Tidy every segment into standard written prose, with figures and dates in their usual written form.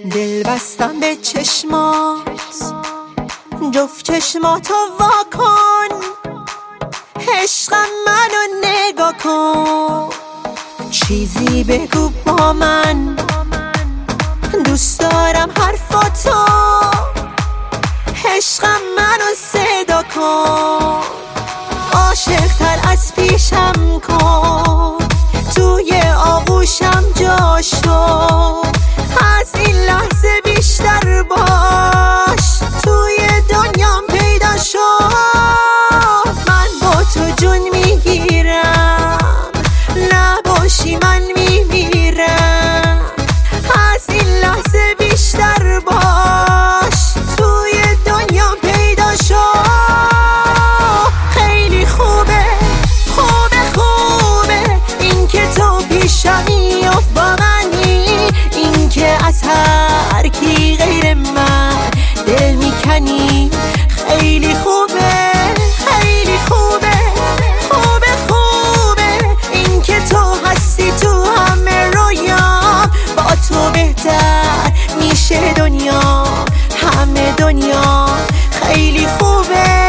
دل بستم به چشمات، جفت چشماتو واکن، عشقم منو نگاه کن، چیزی بگو با من، دوست دارم حرفاتو، عشقم منو صدا کن، عاشق‌تر از پیشم کن، توی آغوشم جا شو، از این لحظه بیشتر باش، توی دنیام پیدا شو، من با تو جون میگیرم، نباشی من میمیرم، از این لحظه بیشتر باش، توی دنیام پیدا شو، خیلی خوبه خوبه خوبه این که تو پیشمی و با منی، این که از هر کی غیر من دل میکنی، خیلی خوبه خیلی خوبه خوبه خوبه این که تو هستی تو همه رویام، با تو بهتر میشه دنیا، همه دنیا خیلی خوبه.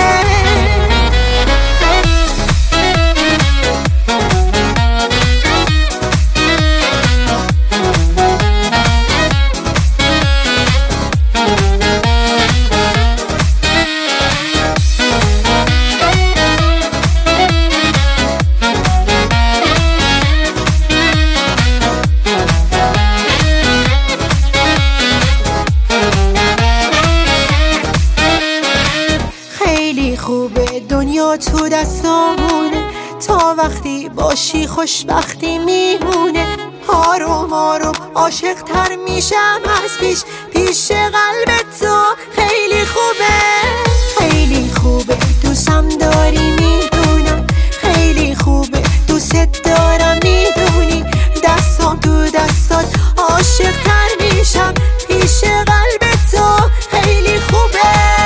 خوبه دنیا تو دستامونه، تا وقتی باشی خوشبختی میمونه، آروم آروم عاشق تر میشم از پیش قلب تو، خیلی خوبه خیلی خوبه دوستم داری میدونم، خیلی خوبه دوست دارم میدونی، دستام تو دستات عاشق تر میشم پیش قلب تو، خیلی خوبه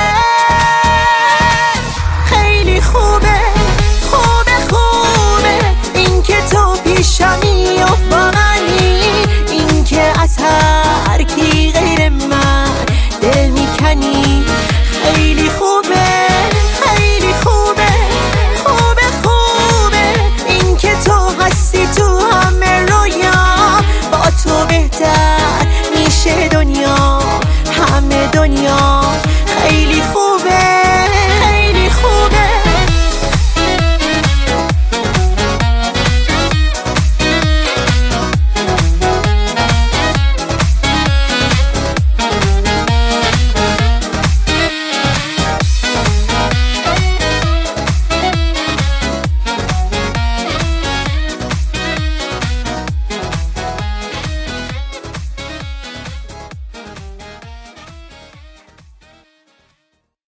خوبه خوبه خوبه این که تو پیشمی و با منی، این که از هر کی غیر من دل میکنی، خیلی خوبه خیلی خوبه خوبه خوبه این که تو هستی تو همه رویام، با تو بهتر میشه دنیا، همه دنیا خیلی خوبه.